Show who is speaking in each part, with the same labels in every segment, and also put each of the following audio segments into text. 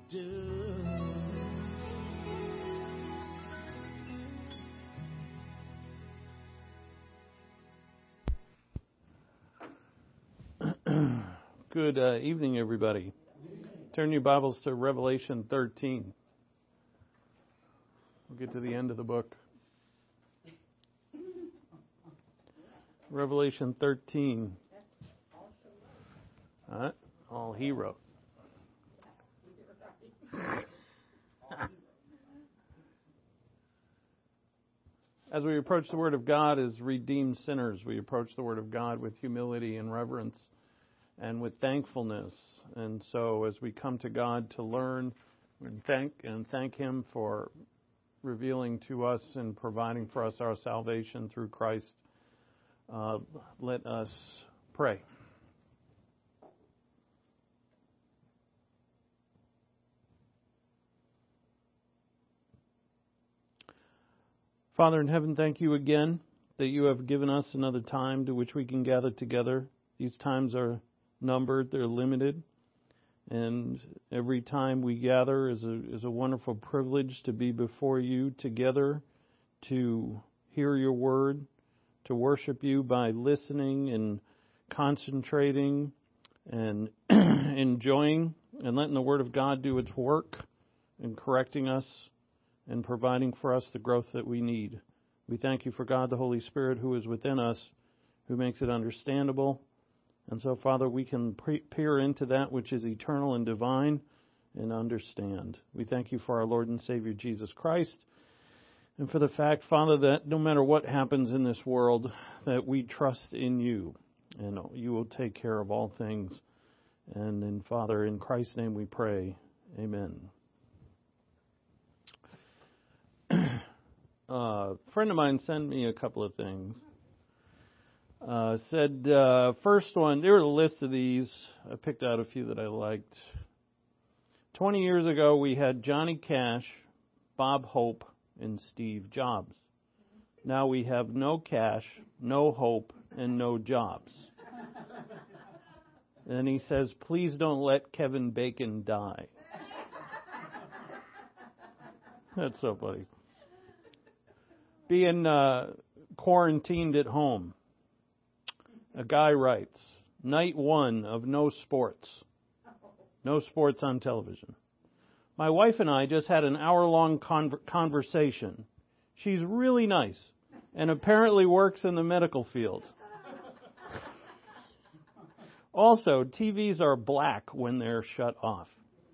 Speaker 1: do.
Speaker 2: Good evening, everybody. Turn your Bibles to Revelation 13. We'll get to the end of the book. Revelation 13. All he wrote. As we approach the Word of God as redeemed sinners, we approach the Word of God with humility and reverence and with thankfulness. And so as we come to God to learn and thank Him for revealing to us and providing for us our salvation through Christ, let us pray. Father in heaven, thank you again that you have given us another time to which we can gather together. These times are numbered, they're limited, and every time we gather is a wonderful privilege to be before you together, to hear your word, to worship you by listening and concentrating and enjoying and letting the word of God do its work in correcting us and providing for us the growth that we need. We thank you for God, the Holy Spirit, who is within us, who makes it understandable. And so, Father, we can peer into that which is eternal and divine and understand. We thank you for our Lord and Savior, Jesus Christ, and for the fact, Father, that no matter what happens in this world, that we trust in you, and you will take care of all things. And then, Father, in Christ's name we pray. Amen. A friend of mine sent me a couple of things. First one, there was a list of these. I picked out a few that I liked. 20 years ago, we had Johnny Cash, Bob Hope, and Steve Jobs. Now we have no Cash, no Hope, and no Jobs. And he says, please don't let Kevin Bacon die. That's so funny. Being quarantined at home. A guy writes, night one of no sports. No sports on television. My wife and I just had an hour-long conversation. She's really nice and apparently works in the medical field. Also, TVs are black when they're shut off.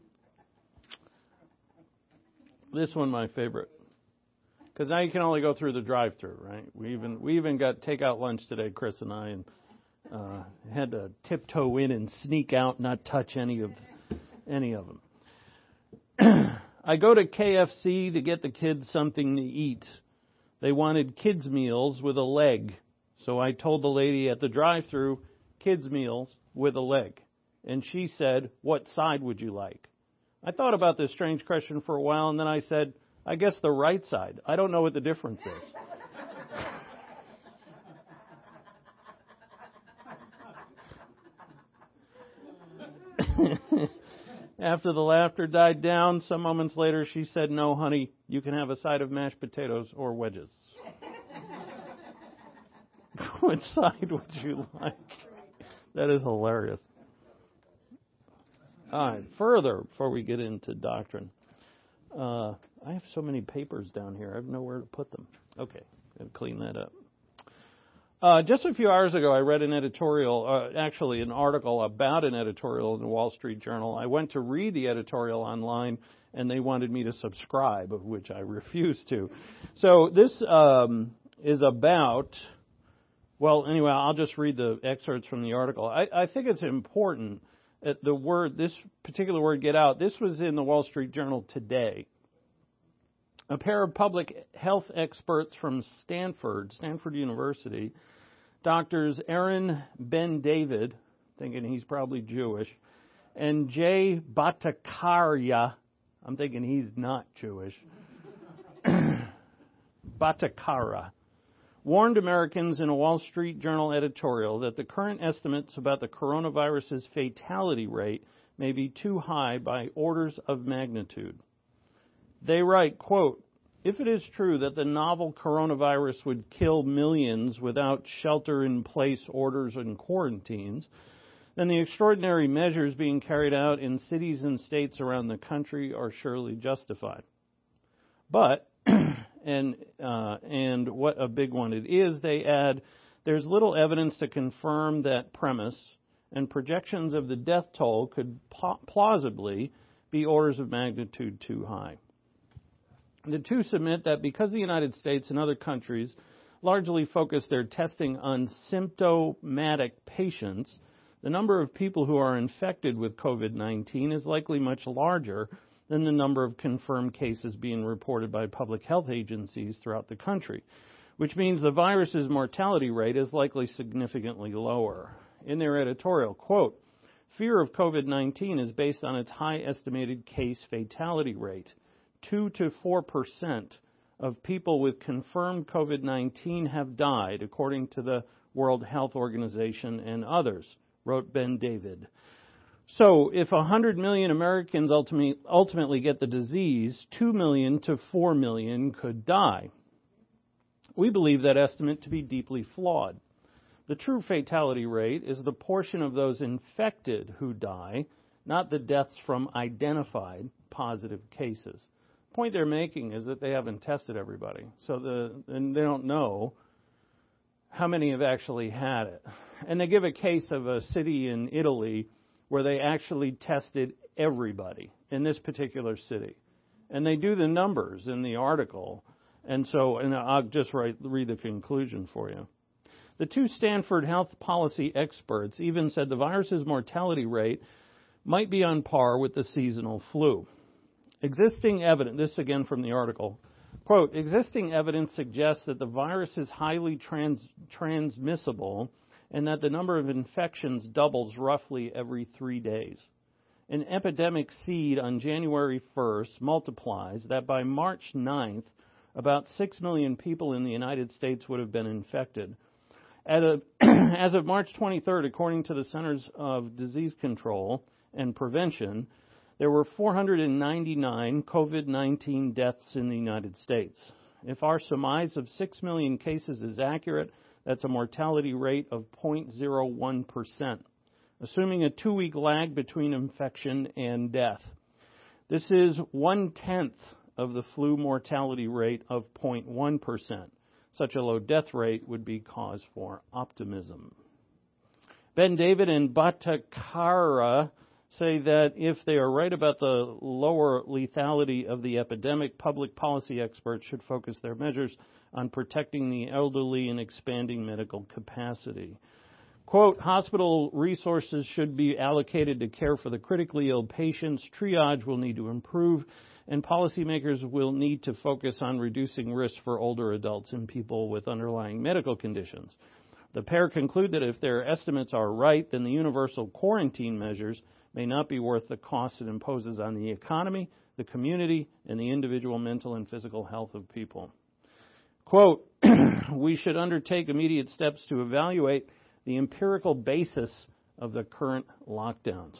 Speaker 2: This one, my favorite. Because now you can only go through the drive-thru, right? We even got takeout lunch today, Chris and I, and had to tiptoe in and sneak out, not touch any of them. I go to KFC to get the kids something to eat. They wanted kids meals with a leg, so I told the lady at the drive-thru, kids meals with a leg, and she said, "What side would you like?" I thought about this strange question for a while, and then I said, I guess the right side. I don't know what the difference is. After the laughter died down, some moments later, she said, no, honey, you can have a side of mashed potatoes or wedges. What side would you like? That is hilarious. All right, further, before we get into doctrine, I have so many papers down here. I have nowhere to put them. Okay, got to clean that up. Just a few hours ago, I read an editorial, actually an article about an editorial in the Wall Street Journal. I went to read the editorial online, and they wanted me to subscribe, of which I refused to. So this is about, well, anyway, I'll just read the excerpts from the article. I think it's important that this particular word, get out, this was in the Wall Street Journal today. A pair of public health experts from Stanford University, Doctors Aaron Ben David, thinking he's probably Jewish, and Jay Bhattacharya, I'm thinking he's not Jewish, Bhattacharya, warned Americans in a Wall Street Journal editorial that the current estimates about the coronavirus's fatality rate may be too high by orders of magnitude. They write, quote, "If it is true that the novel coronavirus would kill millions without shelter-in-place orders and quarantines, then the extraordinary measures being carried out in cities and states around the country are surely justified." But, and what a big one it is, they add, "There's little evidence to confirm that premise, and projections of the death toll could plausibly be orders of magnitude too high." The two submit that because the United States and other countries largely focus their testing on symptomatic patients, the number of people who are infected with COVID-19 is likely much larger than the number of confirmed cases being reported by public health agencies throughout the country, which means the virus's mortality rate is likely significantly lower. In their editorial, quote, "Fear of COVID-19 is based on its high estimated case fatality rate. 2 to 4% of people with confirmed COVID-19 have died, according to the World Health Organization and others," wrote Ben David. So, if 100 million Americans ultimately get the disease, 2 million to 4 million could die. We believe that estimate to be deeply flawed. The true fatality rate is the portion of those infected who die, not the deaths from identified positive cases. The point they're making is that they haven't tested everybody, and they don't know how many have actually had it. And they give a case of a city in Italy where they actually tested everybody in this particular city. And they do the numbers in the article, and I'll just read the conclusion for you. The two Stanford health policy experts even said the virus's mortality rate might be on par with the seasonal flu. Existing evidence, this again from the article, quote, "Existing evidence suggests that the virus is highly transmissible and that the number of infections doubles roughly every 3 days. An epidemic seed on January 1st multiplies that by March 9th, about 6 million people in the United States would have been infected. As of March 23rd, according to the Centers of Disease Control and Prevention, there were 499 COVID-19 deaths in the United States. If our surmise of 6 million cases is accurate, that's a mortality rate of 0.01%, assuming a 2-week lag between infection and death. This is 1/10 of the flu mortality rate of 0.1%. Such a low death rate would be cause for optimism." Ben David and Bhattacharya say that if they are right about the lower lethality of the epidemic, public policy experts should focus their measures on protecting the elderly and expanding medical capacity. Quote, "Hospital resources should be allocated to care for the critically ill patients. Triage will need to improve, and policymakers will need to focus on reducing risk for older adults and people with underlying medical conditions. The pair conclude that if their estimates are right, then the universal quarantine measures may not be worth the cost it imposes on the economy, the community, and the individual mental and physical health of people." Quote, "We should undertake immediate steps to evaluate the empirical basis of the current lockdowns."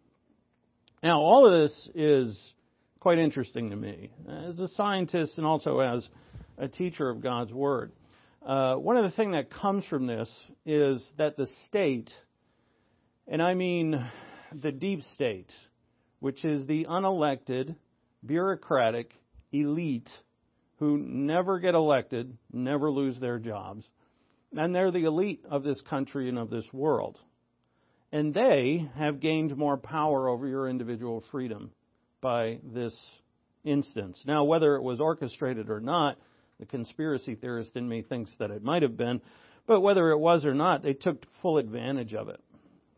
Speaker 2: Now, all of this is quite interesting to me as a scientist and also as a teacher of God's Word. One of the things that comes from this is that the state, and I mean the deep state, which is the unelected, bureaucratic elite who never get elected, never lose their jobs, and they're the elite of this country and of this world. And they have gained more power over your individual freedom by this instance. Now, whether it was orchestrated or not, the conspiracy theorist in me thinks that it might have been, but whether it was or not, they took full advantage of it.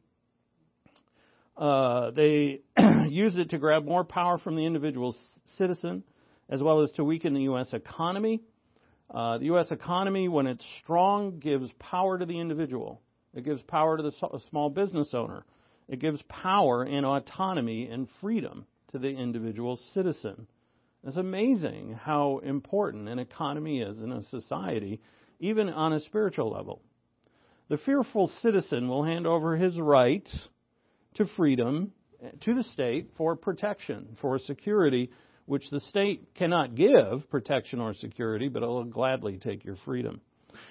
Speaker 2: They used it to grab more power from the individual citizen, as well as to weaken the U.S. economy. The U.S. economy, when it's strong, gives power to the individual. It gives power to the small business owner. It gives power and autonomy and freedom to the individual citizen. It's amazing how important an economy is in a society, even on a spiritual level. The fearful citizen will hand over his right to freedom to the state for protection, for security, which the state cannot give protection or security, but it will gladly take your freedom.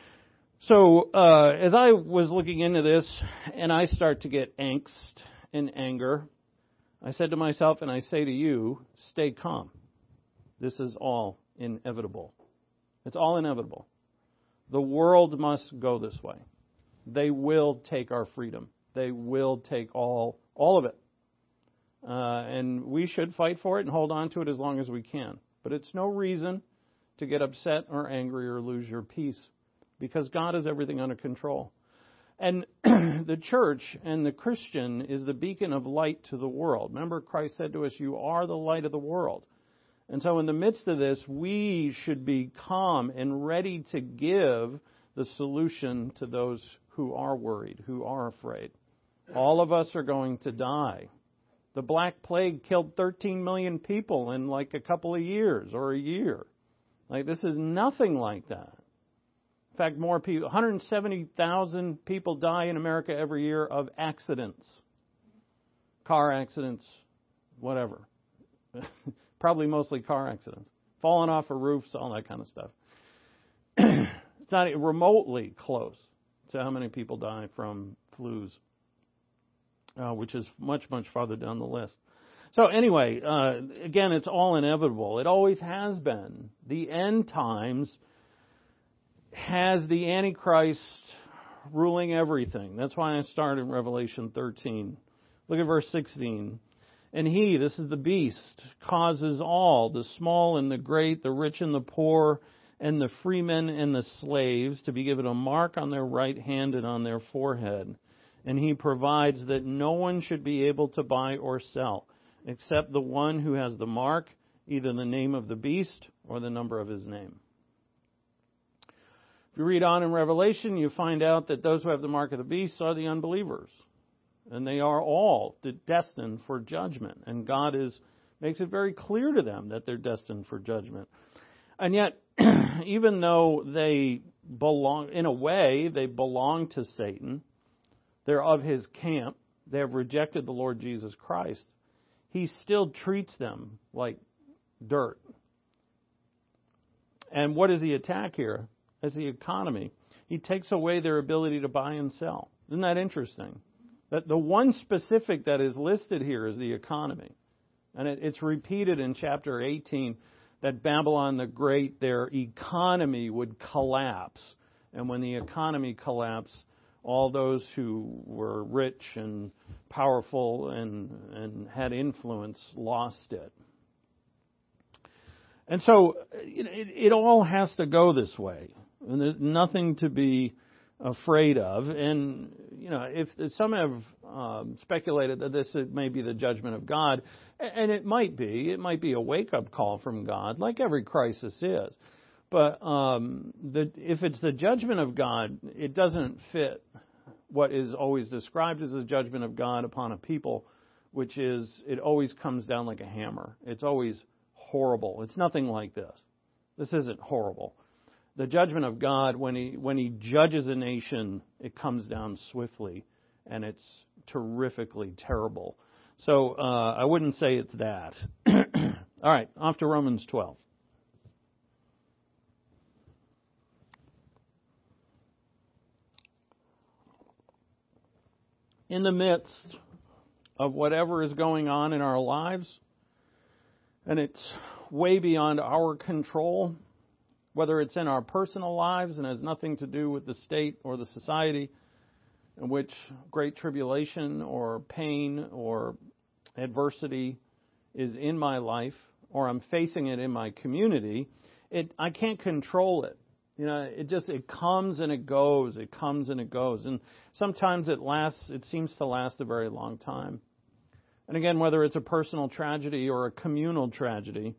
Speaker 2: So as I was looking into this, and I start to get angst and anger, I said to myself, and I say to you, stay calm. This is all inevitable. It's all inevitable. The world must go this way. They will take our freedom. They will take all of it. And we should fight for it and hold on to it as long as we can. But it's no reason to get upset or angry or lose your peace, because God has everything under control. And the church and the Christian is the beacon of light to the world. Remember, Christ said to us, you are the light of the world. And so in the midst of this, we should be calm and ready to give the solution to those who are worried, who are afraid. All of us are going to die. The Black Plague killed 13 million people in like a couple of years or a year. Like, this is nothing like that. In fact, more people, 170,000 people die in America every year of accidents. Car accidents, whatever. Probably mostly car accidents. Falling off of roofs, all that kind of stuff. It's not remotely close to how many people die from flus, which is much, much farther down the list. So anyway, again, it's all inevitable. It always has been. The end times has the Antichrist ruling everything. That's why I started in Revelation 13. Look at verse 16. And he, this is the beast, causes all, the small and the great, the rich and the poor, and the freemen and the slaves, to be given a mark on their right hand and on their forehead. And he provides that no one should be able to buy or sell, except the one who has the mark, either the name of the beast or the number of his name. If you read on in Revelation, you find out that those who have the mark of the beast are the unbelievers. And they are all destined for judgment. And God makes it very clear to them that they're destined for judgment. And yet, even though they belong, in a way, they belong to Satan, they're of his camp, they have rejected the Lord Jesus Christ, he still treats them like dirt. And what does he attack here? As the economy. He takes away their ability to buy and sell. Isn't that interesting? That the one specific that is listed here is the economy. And it's repeated in chapter 18 that Babylon the Great, their economy would collapse. And when the economy collapsed, all those who were rich and powerful and had influence lost it. And so it all has to go this way. And there's nothing to be afraid of. And, if some have speculated that this may be the judgment of God, and it might be a wake-up call from God, like every crisis is. But if it's the judgment of God, it doesn't fit what is always described as the judgment of God upon a people, which is, it always comes down like a hammer. It's always horrible. It's nothing like this. This isn't horrible. The judgment of God, when he judges a nation, it comes down swiftly, and it's terrifically terrible. So I wouldn't say it's that. All right, off to Romans 12. In the midst of whatever is going on in our lives, and it's way beyond our control, whether it's in our personal lives and has nothing to do with the state or the society, in which great tribulation or pain or adversity is in my life, or I'm facing it in my community, I can't control it. It comes and it goes. It comes and it goes. And sometimes it seems to last a very long time. And again, whether it's a personal tragedy or a communal tragedy,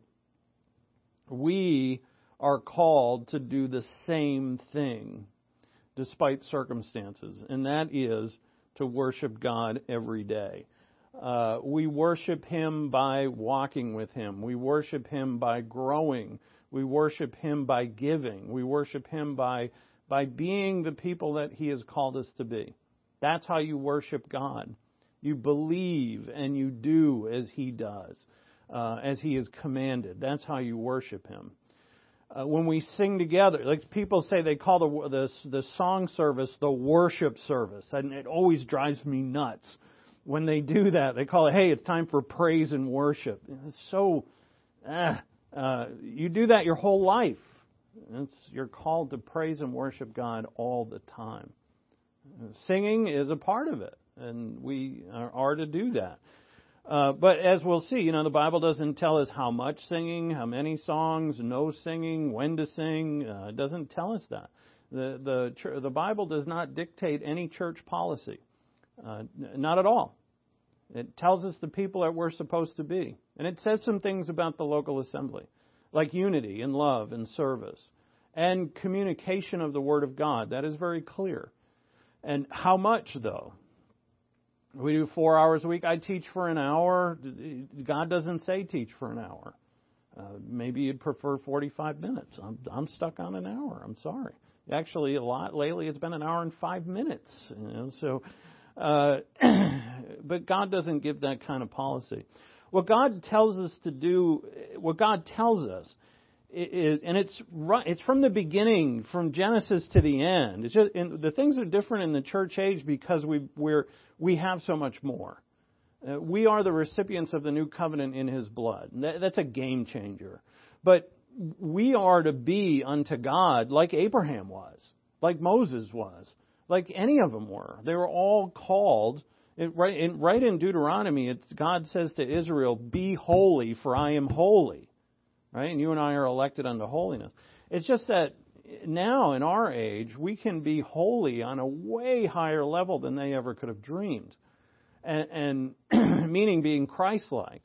Speaker 2: we are called to do the same thing despite circumstances, and that is to worship God every day. We worship Him by walking with Him. We worship Him by growing. We worship Him by giving. We worship Him by being the people that He has called us to be. That's how you worship God. You believe and you do as He does, as He has commanded. That's how you worship Him. When we sing together, like people say, they call the song service the worship service, and it always drives me nuts when they do that. They call it, hey, it's time for praise and worship. It's so, you do that your whole life. You're called to praise and worship God all the time. Singing is a part of it, and we are to do that. But as we'll see, the Bible doesn't tell us how much singing, how many songs, no singing, when to sing. It doesn't tell us that. The Bible does not dictate any church policy. Not at all. It tells us the people that we're supposed to be. And it says some things about the local assembly, like unity and love and service and communication of the Word of God. That is very clear. And how much, though? We do 4 hours a week. I teach for an hour. God doesn't say teach for an hour. Maybe you'd prefer 45 minutes. I'm stuck on an hour. I'm sorry. Actually, a lot lately it's been an hour and 5 minutes. But God doesn't give that kind of policy. What God tells us to do, what God tells us, and it's from the beginning, from Genesis to the end. It's just, and the things are different in the church age because we have so much more. We are the recipients of the new covenant in His blood. That's a game changer. But we are to be unto God like Abraham was, like Moses was, like any of them were. They were all called. Right in Deuteronomy, God says to Israel, "Be holy, for I am holy." Right? And you and I are elected unto holiness. It's just that now in our age, we can be holy on a way higher level than they ever could have dreamed. And meaning being Christ-like.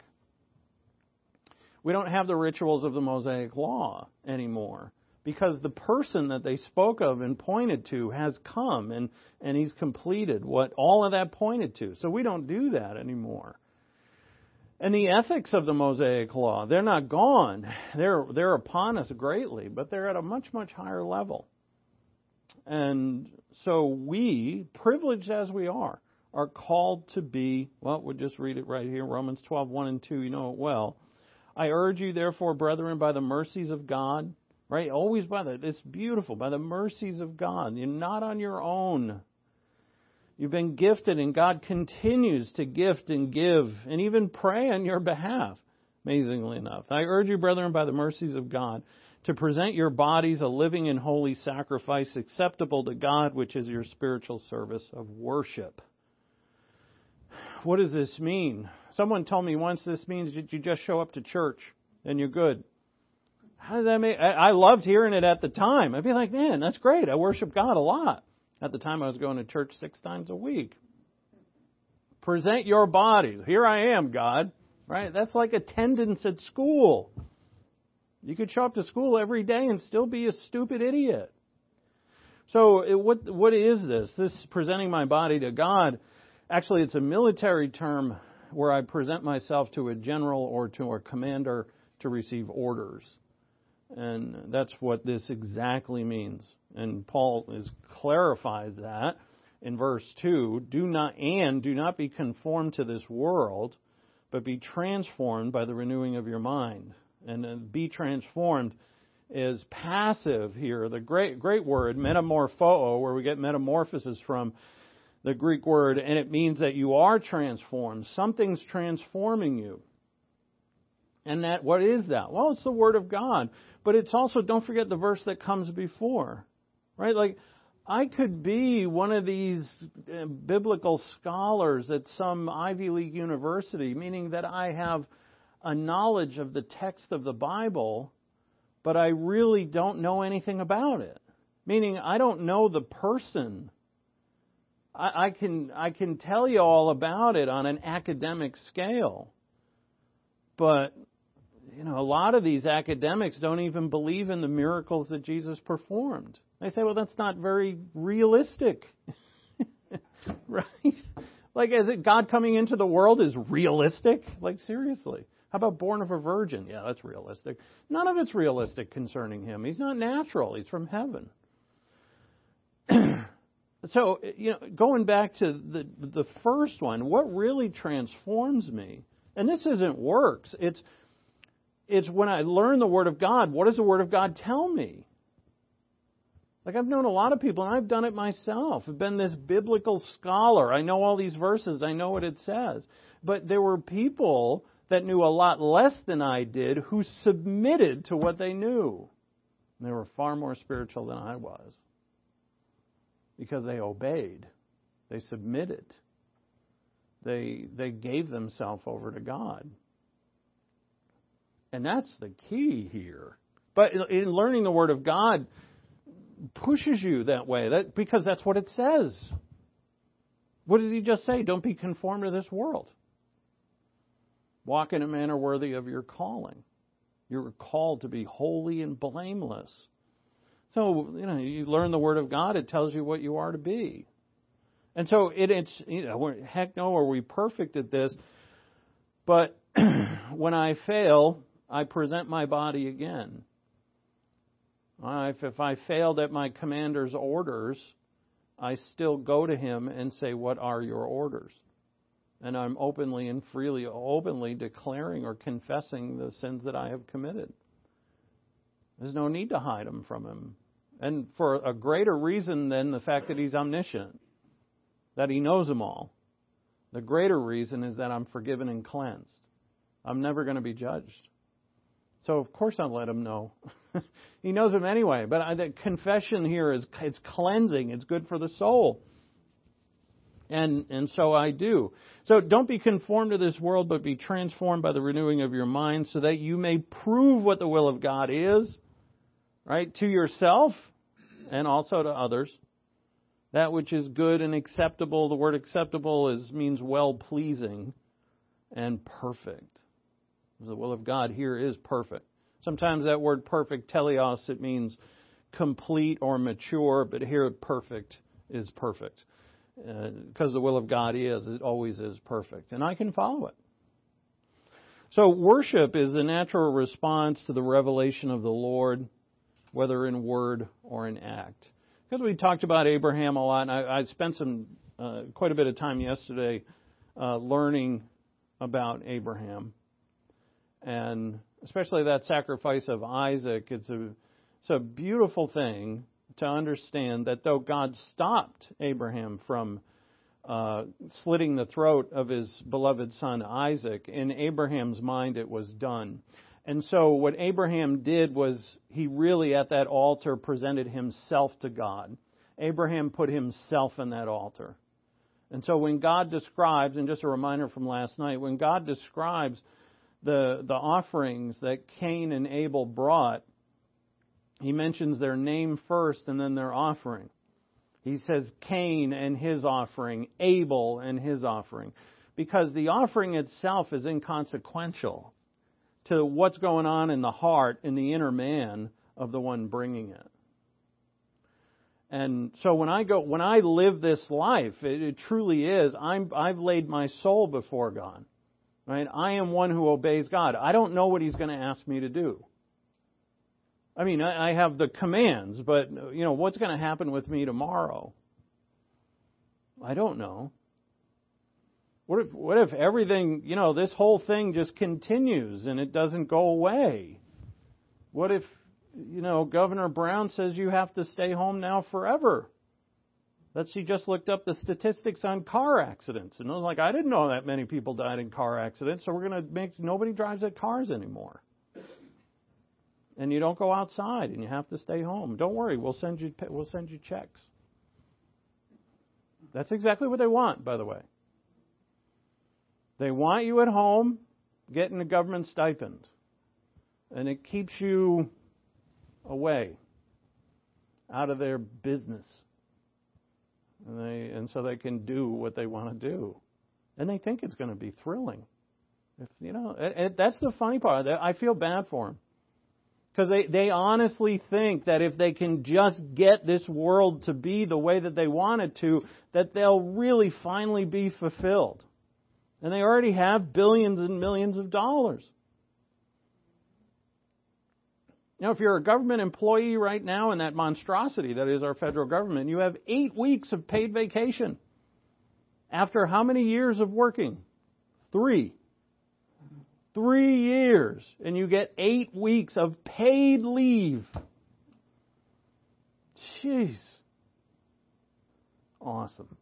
Speaker 2: We don't have the rituals of the Mosaic Law anymore because the person that they spoke of and pointed to has come and He's completed what all of that pointed to. So we don't do that anymore. And the ethics of the Mosaic Law, they're not gone. They're upon us greatly, but they're at a much, much higher level. And so we, privileged as we are called to be, well, we'll just read it right here, Romans 12, 1 and 2, you know it well. I urge you, therefore, brethren, by the mercies of God, right? Always it's beautiful, by the mercies of God. You're not on your own. You've been gifted, and God continues to gift and give and even pray on your behalf, amazingly enough. I urge you, brethren, by the mercies of God, to present your bodies a living and holy sacrifice acceptable to God, which is your spiritual service of worship. What does this mean? Someone told me once this means that you just show up to church and you're good. How does that make? I loved hearing it at the time. I'd be like, man, that's great. I worship God a lot. At the time, I was going to church 6 times a week. Present your bodies. Here I am, God. Right? That's like attendance at school. You could show up to school every day and still be a stupid idiot. So what is this? This presenting my body to God, actually it's a military term where I present myself to a general or to a commander to receive orders. And that's what this exactly means. And Paul clarifies that in verse 2. Do not be conformed to this world, but be transformed by the renewing of your mind. And be transformed is passive here. The great word, metamorpho, where we get metamorphosis from, the Greek word, and it means that you are transformed. Something's transforming you. And what is that? Well, it's the Word of God. But it's also, don't forget the verse that comes before. Right? Like, I could be one of these biblical scholars at some Ivy League university, meaning that I have a knowledge of the text of the Bible, but I really don't know anything about it. Meaning, I don't know the person. I can tell you all about it on an academic scale. But a lot of these academics don't even believe in the miracles that Jesus performed. They say, well, that's not very realistic. Right? Like, is it God coming into the world is realistic? Like, seriously. How about born of a virgin? Yeah, that's realistic. None of it's realistic concerning Him. He's not natural. He's from heaven. So, going back to the first one, what really transforms me, and this isn't works, it's when I learn the Word of God, what does the Word of God tell me? Like, I've known a lot of people, and I've done it myself. I've been this biblical scholar. I know all these verses. I know what it says. But there were people that knew a lot less than I did who submitted to what they knew. And they were far more spiritual than I was. Because they obeyed. They submitted. They gave themselves over to God. And that's the key here. But in learning the Word of God pushes you that way, because that's what it says. What did he just say? Don't be conformed to this world. Walk in a manner worthy of your calling. You're called to be holy and blameless. So, you learn the Word of God, it tells you what you are to be. And so heck no, are we perfect at this? But when I fail, I present my body again. If I failed at my commander's orders, I still go to him and say, what are your orders? And I'm openly declaring or confessing the sins that I have committed. There's no need to hide them from him. And for a greater reason than the fact that he's omniscient, that he knows them all. The greater reason is that I'm forgiven and cleansed. I'm never going to be judged. So of course I'll let him know. He knows him anyway. But the confession here it's cleansing. It's good for the soul. And so I do. So don't be conformed to this world, but be transformed by the renewing of your mind, so that you may prove what the will of God is, right, to yourself and also to others. That which is good and acceptable. The word acceptable means well-pleasing and perfect. The will of God here is perfect. Sometimes that word perfect, teleos, it means complete or mature, but here perfect is perfect. Because the will of God it always is perfect. And I can follow it. So worship is the natural response to the revelation of the Lord, whether in word or in act. Because we talked about Abraham a lot, and I spent quite a bit of time yesterday learning about Abraham. And especially that sacrifice of Isaac, it's a beautiful thing to understand that though God stopped Abraham from slitting the throat of his beloved son Isaac, in Abraham's mind it was done. And so what Abraham did was he really at that altar presented himself to God. Abraham put himself in that altar. And so when God describes, and just a reminder from last night, when God describes the offerings that Cain and Abel brought, he mentions their name first and then their offering. He says Cain and his offering, Abel and his offering, because the offering itself is inconsequential to what's going on in the heart, in the inner man of the one bringing it. And so when I live this life, it truly is, I've laid my soul before God. Right? I am one who obeys God. I don't know what He's going to ask me to do. I mean, I have the commands, but, what's going to happen with me tomorrow? I don't know. What if everything, this whole thing just continues and it doesn't go away? What if, Governor Brown says you have to stay home now forever? That she just looked up the statistics on car accidents. And I was like, I didn't know that many people died in car accidents, so we're going to make nobody drives that cars anymore. And you don't go outside and you have to stay home. Don't worry, we'll send you checks. That's exactly what they want, by the way. They want you at home getting a government stipend. And it keeps you away, out of their business. And so they can do what they want to do. And they think it's going to be thrilling. That's the funny part. I feel bad for them. Because they honestly think that if they can just get this world to be the way that they want it to, that they'll really finally be fulfilled. And they already have billions and millions of dollars. If you're a government employee right now in that monstrosity that is our federal government, you have 8 weeks of paid vacation. After how many years of working? 3. 3 years. And you get 8 weeks of paid leave. Jeez. Awesome.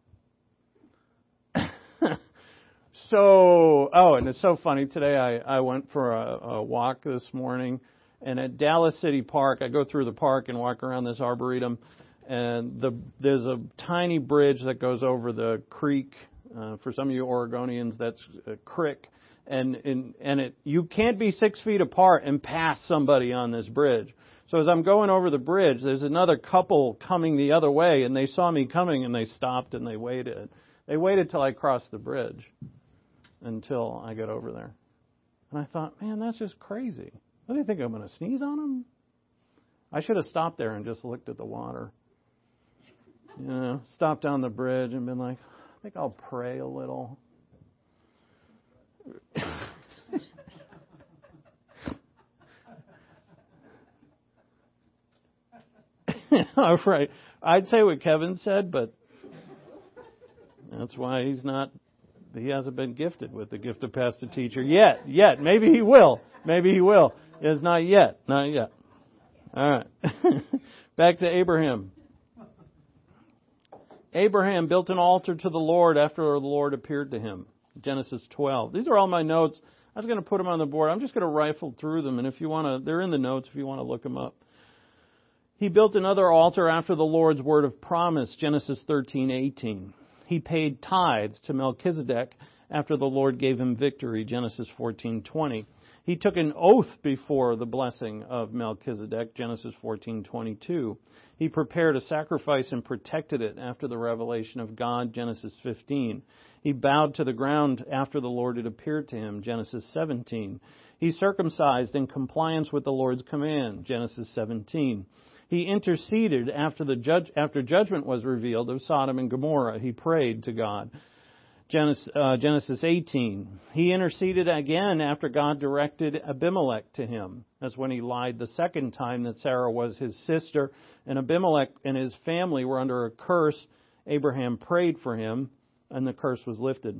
Speaker 2: And it's so funny. Today I went for a walk this morning, and at Dallas City Park, I go through the park and walk around this arboretum, and there's a tiny bridge that goes over the creek. For some of you Oregonians, that's a creek. And you can't be 6 feet apart and pass somebody on this bridge. So as I'm going over the bridge, there's another couple coming the other way, and they saw me coming, and they stopped and they waited. They waited till I crossed the bridge until I got over there. And I thought, man, that's just crazy. What do they think, I'm going to sneeze on them? I should have stopped there and just looked at the water. Stopped on the bridge and been like, I think I'll pray a little. All right. I'd say what Kevin said, but that's why he hasn't been gifted with the gift of pastor teacher yet. Maybe he will. It's not yet. All right. Back to Abraham. Abraham built an altar to the Lord after the Lord appeared to him. Genesis 12. These are all my notes. I was going to put them on the board. I'm just going to rifle through them, and if you want to, they're in the notes if you want to look them up. He built another altar after the Lord's word of promise, Genesis 13:18. He paid tithes to Melchizedek after the Lord gave him victory, Genesis 14:20. He took an oath before the blessing of Melchizedek, Genesis 14:22. He prepared a sacrifice and protected it after the revelation of God, Genesis 15. He bowed to the ground after the Lord had appeared to him, Genesis 17. He circumcised in compliance with the Lord's command, Genesis 17. He interceded after judgment was revealed of Sodom and Gomorrah. He prayed to God. Genesis 18. He interceded again after God directed Abimelech to him. That's when he lied the second time that Sarah was his sister, and Abimelech and his family were under a curse. Abraham prayed for him, and the curse was lifted.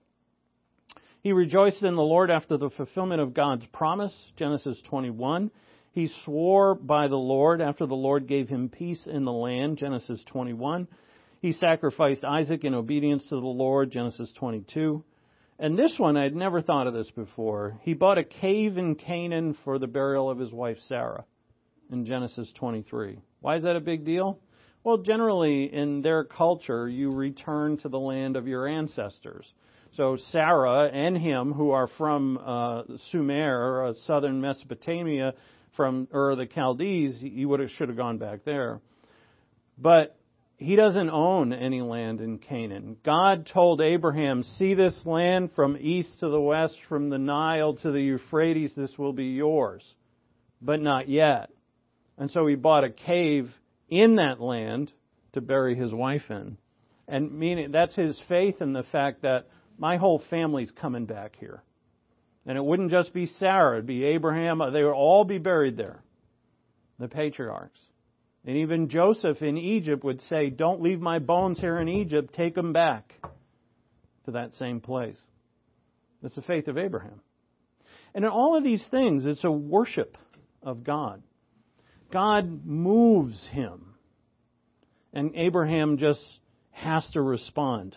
Speaker 2: He rejoiced in the Lord after the fulfillment of God's promise, Genesis 21. He swore by the Lord after the Lord gave him peace in the land, Genesis 21. He sacrificed Isaac in obedience to the Lord, Genesis 22. And this one, I'd never thought of this before. He bought a cave in Canaan for the burial of his wife Sarah in Genesis 23. Why is that a big deal? Well, generally in their culture, you return to the land of your ancestors. So Sarah and him, who are from Sumer, southern Mesopotamia, from Ur of the Chaldees, he should have gone back there. But he doesn't own any land in Canaan. God told Abraham, see this land from east to the west, from the Nile to the Euphrates, this will be yours. But not yet. And so he bought a cave in that land to bury his wife in. And meaning that's his faith in the fact that my whole family's coming back here. And it wouldn't just be Sarah, it'd be Abraham. They would all be buried there, the patriarchs. And even Joseph in Egypt would say, don't leave my bones here in Egypt, take them back to that same place. That's the faith of Abraham. And in all of these things, it's a worship of God. God moves him. And Abraham just has to respond.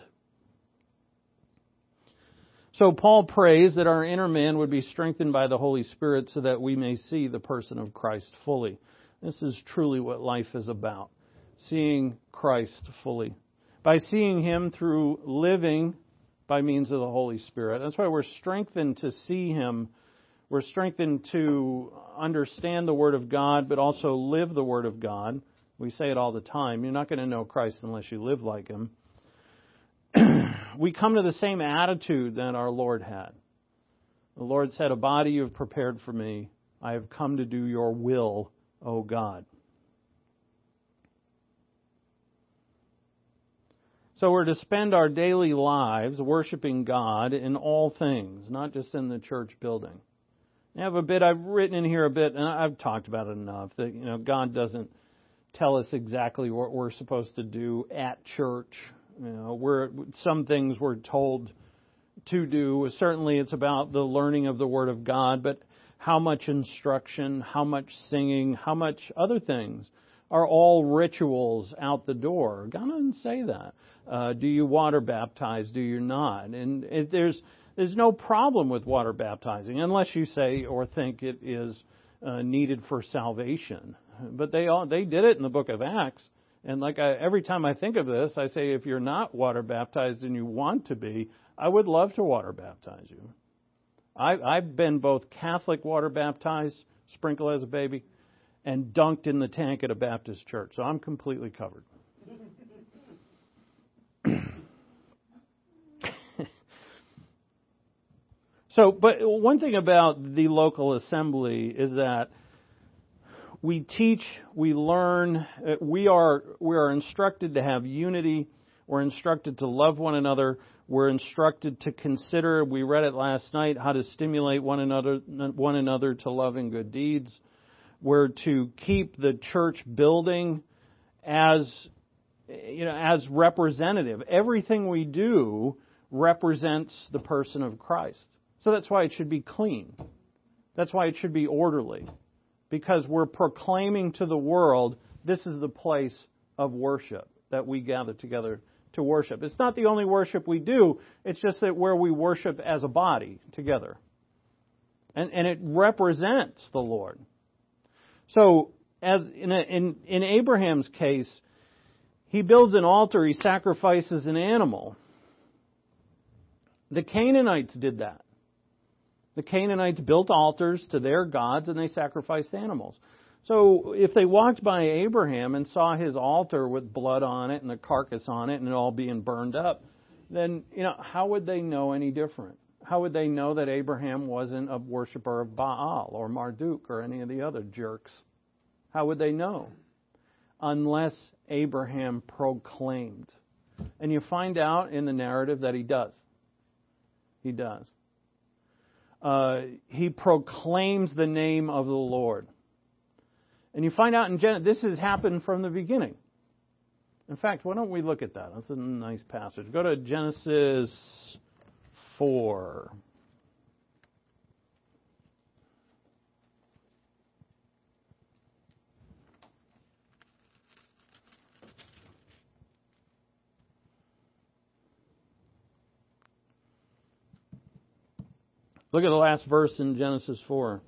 Speaker 2: So Paul prays that our inner man would be strengthened by the Holy Spirit so that we may see the person of Christ fully. This is truly what life is about, seeing Christ fully. By seeing Him through living by means of the Holy Spirit. That's why we're strengthened to see Him. We're strengthened to understand the Word of God, but also live the Word of God. We say it all the time. You're not going to know Christ unless you live like Him. We come to the same attitude that our Lord had. The Lord said, a body you have prepared for me. I have come to do your will, O God. So we're to spend our daily lives worshiping God in all things, not just in the church building. I have a bit, I've written in here a bit, and I've talked about it enough, that, God doesn't tell us exactly what we're supposed to do at church. Some things we're told to do. Certainly it's about the learning of the Word of God, but how much instruction, how much singing, how much other things are all rituals out the door. God doesn't say that. Do you water baptize? Do you not? And there's no problem with water baptizing unless you say or think it is needed for salvation. But they did it in the book of Acts. And every time I think of this, I say, if you're not water baptized and you want to be, I would love to water baptize you. I've been both Catholic water baptized, sprinkled as a baby, and dunked in the tank at a Baptist church. So I'm completely covered. But one thing about the local assembly is that we teach, we learn, we are instructed to have unity, we're instructed to love one another, we're instructed to consider, we read it last night, how to stimulate one another to love and good deeds. We're to keep the church building as representative. Everything we do represents the person of Christ. So that's why it should be clean. That's why it should be orderly. Because we're proclaiming to the world, this is the place of worship that we gather together to worship. It's not the only worship we do. It's just that where we worship as a body together. And it represents the Lord. So, as in Abraham's case, he builds an altar, he sacrifices an animal. The Canaanites did that. The Canaanites built altars to their gods and they sacrificed animals. So if they walked by Abraham and saw his altar with blood on it and a carcass on it and it all being burned up, then, how would they know any different? How would they know that Abraham wasn't a worshiper of Baal or Marduk or any of the other jerks? How would they know? Unless Abraham proclaimed. And you find out in the narrative that he does. He does. He proclaims the name of the Lord. And you find out in Genesis, this has happened from the beginning. In fact, why don't we look at that? That's a nice passage. Go to Genesis 4. Look at the last verse in Genesis 4.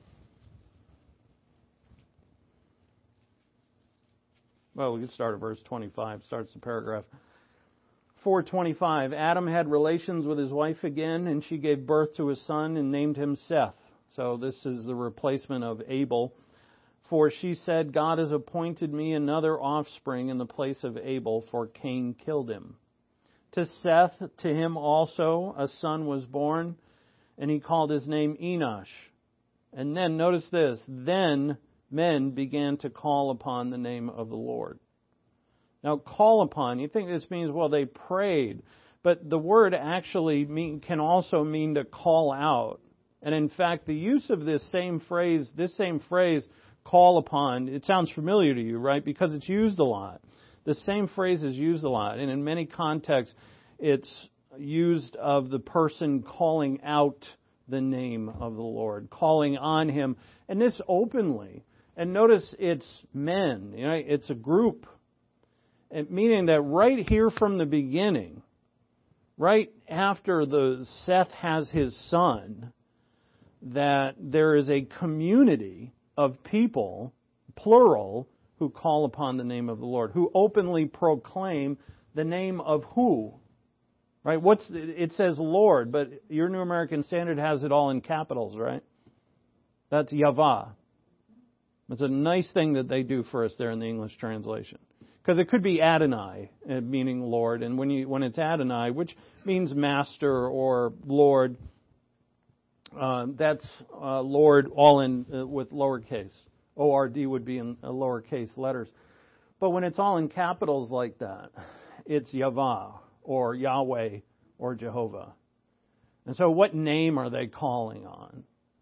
Speaker 2: Well, we can start at verse 25. Starts the paragraph. 4:25. Adam had relations with his wife again, and she gave birth to a son and named him Seth. So this is the replacement of Abel. For she said, God has appointed me another offspring in the place of Abel, for Cain killed him. To Seth, to him also a son was born, and he called his name Enosh. And then, notice this, then men began to call upon the name of the Lord. Now, call upon, you think this means, well, they prayed. But the word actually can also mean to call out. And in fact, the use of this same phrase, call upon, it sounds familiar to you, right? Because it's used a lot. The same phrase is used a lot. And in many contexts, it's used of the person calling out the name of the Lord, calling on Him, and this openly. And notice it's men, it's a group, meaning that right here from the beginning, right after Seth has his son, that there is a community of people, plural, who call upon the name of the Lord, who openly proclaim the name of who? Right? It says Lord, but your New American Standard has it all in capitals, right? That's Yahweh. It's a nice thing that they do for us there in the English translation. Because it could be Adonai, meaning Lord, and when it's Adonai, which means master or Lord, that's Lord all in with lowercase. O-R-D would be in lowercase letters. But when it's all in capitals like that, it's Yahweh or Yahweh or Jehovah. And so what name are they calling on?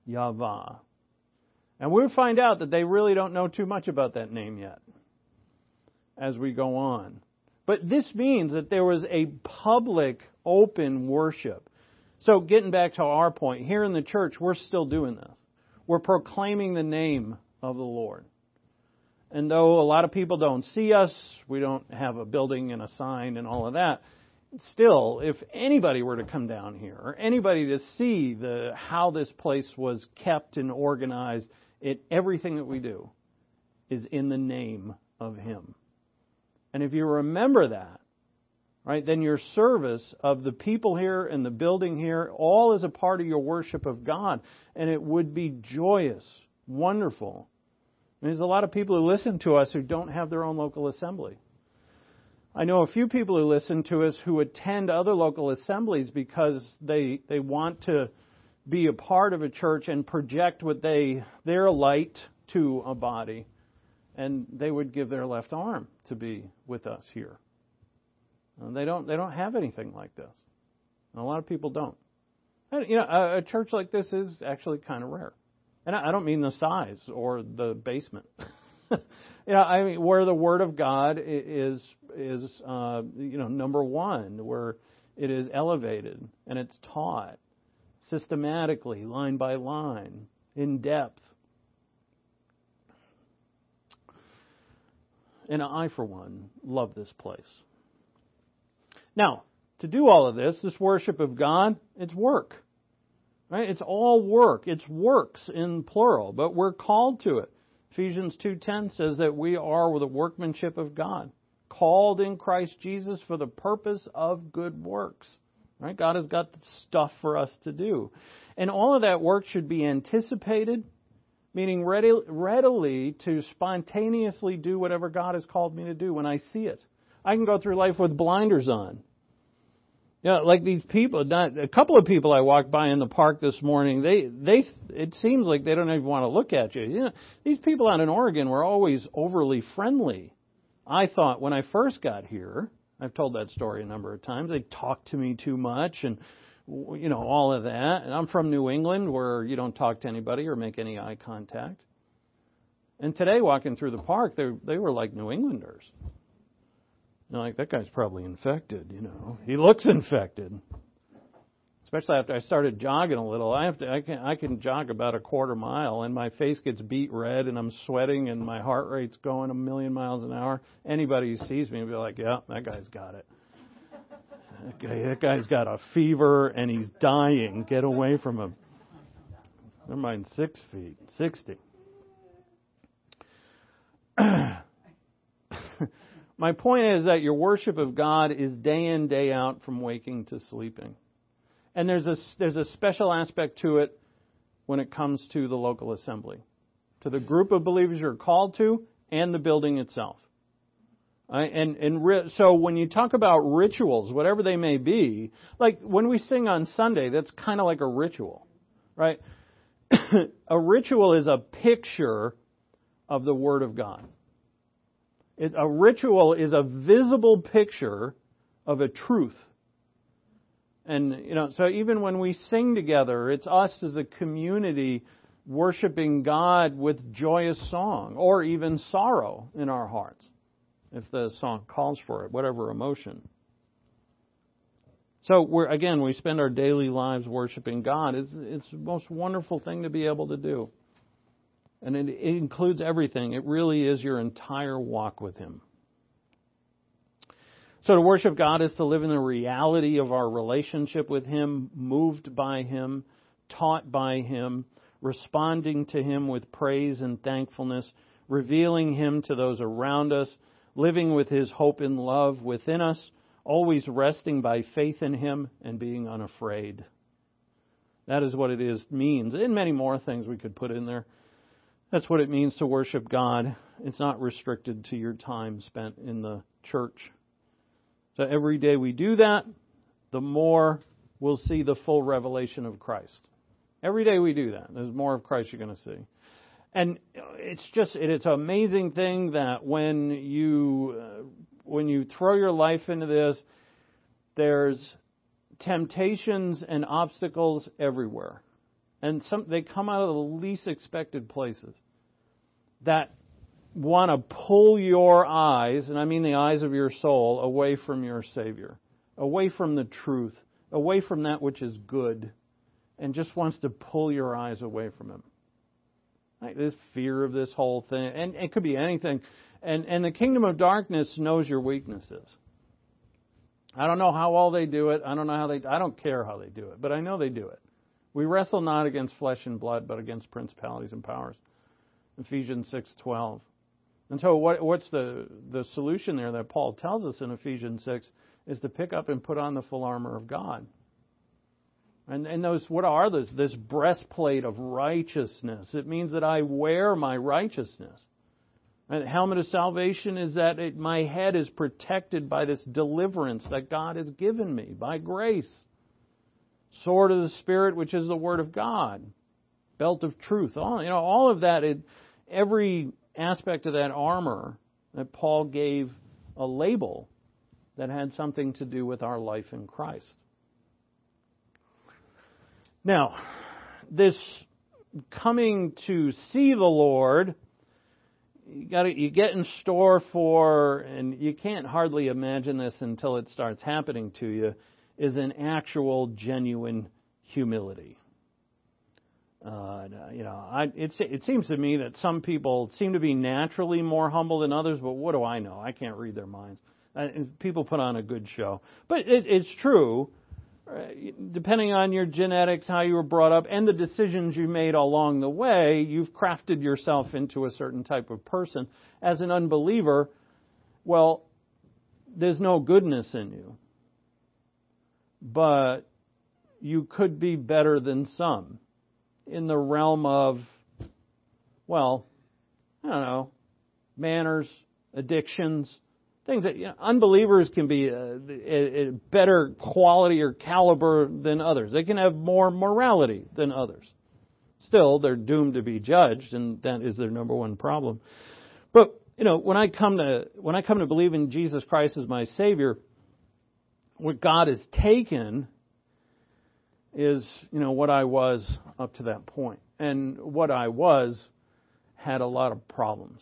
Speaker 2: Yahweh. And we'll find out that they really don't know too much about that name yet as we go on. But this means that there was a public, open worship. So getting back to our point, here in the church, we're still doing this. We're proclaiming the name of the Lord. And though a lot of people don't see us, we don't have a building and a sign and all of that, still, if anybody were to come down here, or anybody to see how this place was kept and organized, everything that we do is in the name of Him. And if you remember that, right, then your service of the people here and the building here, all is a part of your worship of God. And it would be joyous, wonderful. And there's a lot of people who listen to us who don't have their own local assembly. I know a few people who listen to us who attend other local assemblies because they want to be a part of a church and project their light to a body. And they would give their left arm to be with us here. And they don't have anything like this. And a lot of people don't. And, a church like this is actually kind of rare. And I don't mean the size or the basement. I mean where the Word of God is number one, where it is elevated and it's taught systematically, line by line, in depth. And I, for one, love this place. Now, to do all of this worship of God, it's work. Right? It's all work. It's works in plural, but we're called to it. Ephesians 2:10 says that we are the workmanship of God, called in Christ Jesus for the purpose of good works. Right? God has got stuff for us to do. And all of that work should be anticipated, meaning readily to spontaneously do whatever God has called me to do when I see it. I can go through life with blinders on. Like these people, a couple of people I walked by in the park this morning, it seems like they don't even want to look at you. These people out in Oregon were always overly friendly. I thought when I first got here, I've told that story a number of times, they talked to me too much and, all of that. And I'm from New England where you don't talk to anybody or make any eye contact. And today, walking through the park, they were like New Englanders. Like, that guy's probably infected, He looks infected. Especially after I started jogging a little. I can jog about a quarter mile and my face gets beet red and I'm sweating and my heart rate's going 1,000,000 miles an hour. Anybody who sees me will be like, yeah, that guy's got it. That guy's got a fever and he's dying. Get away from him. Never mind 6 feet, 60. My point is that your worship of God is day in, day out from waking to sleeping. And there's a special aspect to it when it comes to the local assembly, to the group of believers you're called to and the building itself. So when you talk about rituals, whatever they may be, like when we sing on Sunday, that's kind of like a ritual, right? A ritual is a picture of the Word of God. A ritual is a visible picture of a truth. And, so even when we sing together, it's us as a community worshiping God with joyous song or even sorrow in our hearts, if the song calls for it, whatever emotion. So we spend our daily lives worshiping God. It's the most wonderful thing to be able to do. And it includes everything. It really is your entire walk with Him. So to worship God is to live in the reality of our relationship with Him, moved by Him, taught by Him, responding to Him with praise and thankfulness, revealing Him to those around us, living with His hope and love within us, always resting by faith in Him and being unafraid. That is what it means. And many more things we could put in there. That's what it means to worship God. It's not restricted to your time spent in the church. So every day we do that, the more we'll see the full revelation of Christ. Every day we do that, there's more of Christ you're going to see. And it's an amazing thing that when you throw your life into this, there's temptations and obstacles everywhere. And they come out of the least expected places that want to pull your eyes, and I mean the eyes of your soul, away from your Savior, away from the truth, away from that which is good, and just wants to pull your eyes away from Him. Like this fear of this whole thing, and it could be anything. And the kingdom of darkness knows your weaknesses. I don't know how well they do it. I don't care how they do it, but I know they do it. We wrestle not against flesh and blood, but against principalities and powers. Ephesians 6:12. And so what's the solution there that Paul tells us in Ephesians 6 is to pick up and put on the full armor of God. And those, what are those? This breastplate of righteousness. It means that I wear my righteousness. And the helmet of salvation is that my head is protected by this deliverance that God has given me by grace. Sword of the Spirit, which is the Word of God. Belt of truth. All of that, every aspect of that armor that Paul gave a label that had something to do with our life in Christ. Now, this coming to see the Lord, you get in store for, and you can't hardly imagine this until it starts happening to you, is an actual, genuine humility. It seems to me that some people seem to be naturally more humble than others, but what do I know? I can't read their minds. People put on a good show. But it's true, depending on your genetics, how you were brought up, and the decisions you made along the way, you've crafted yourself into a certain type of person. As an unbeliever, well, there's no goodness in you. But you could be better than some in the realm of, manners, addictions, things that unbelievers can be a better quality or caliber than others. They can have more morality than others. Still, they're doomed to be judged, and that is their number one problem. But when I come to believe in Jesus Christ as my Savior, what God has taken is, what I was up to that point. And what I was had a lot of problems.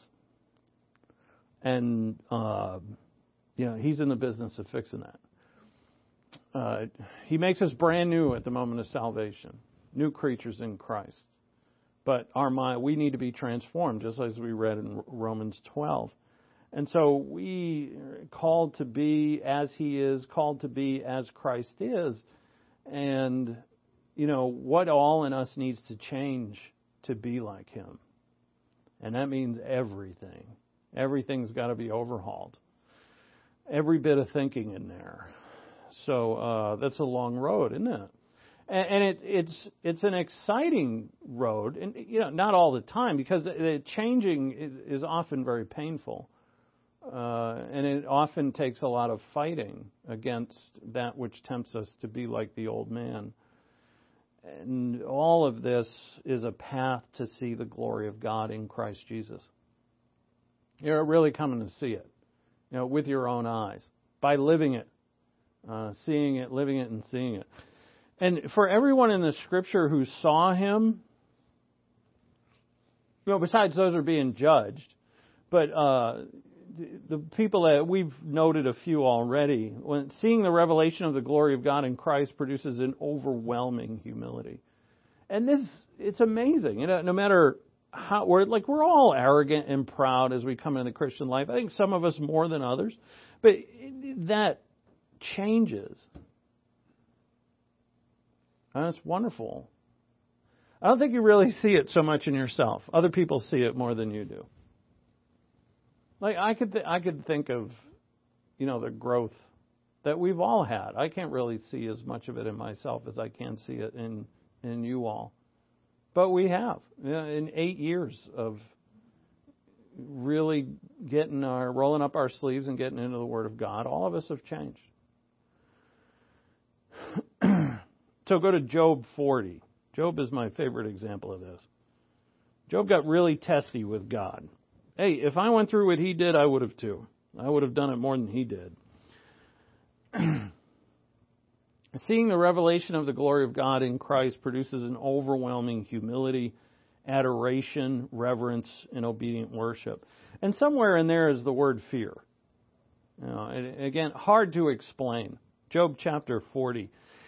Speaker 2: And, He's in the business of fixing that. He makes us brand new at the moment of salvation. New creatures in Christ. But our mind, we need to be transformed, just as we read in Romans 12. And so we are called to be as He is, called to be as Christ is. And, what all in us needs to change to be like Him. And that means everything. Everything's got to be overhauled. Every bit of thinking in there. So that's a long road, isn't it? And it's an exciting road, and not all the time, because the changing is often very painful. And it often takes a lot of fighting against that which tempts us to be like the old man. And all of this is a path to see the glory of God in Christ Jesus. You're really coming to see it, with your own eyes, by living it, seeing it, living it, and seeing it. And for everyone in the Scripture who saw Him, besides those who are being judged, but the people that we've noted a few already, when seeing the revelation of the glory of God in Christ produces an overwhelming humility. And it's amazing. No matter how we're all arrogant and proud as we come into the Christian life. I think some of us more than others, but that changes. And that's wonderful. I don't think you really see it so much in yourself. Other people see it more than you do. Like I could think of, the growth that we've all had. I can't really see as much of it in myself as I can see it in you all. But we have, in 8 years of really rolling up our sleeves and getting into the Word of God, all of us have changed. So go to Job 40. Job is my favorite example of this. Job got really testy with God. Hey, if I went through what he did, I would have too. I would have done it more than he did. Seeing the revelation of the glory of God in Christ produces an overwhelming humility, adoration, reverence, and obedient worship. And somewhere in there is the word fear. Again, hard to explain. Job chapter 40.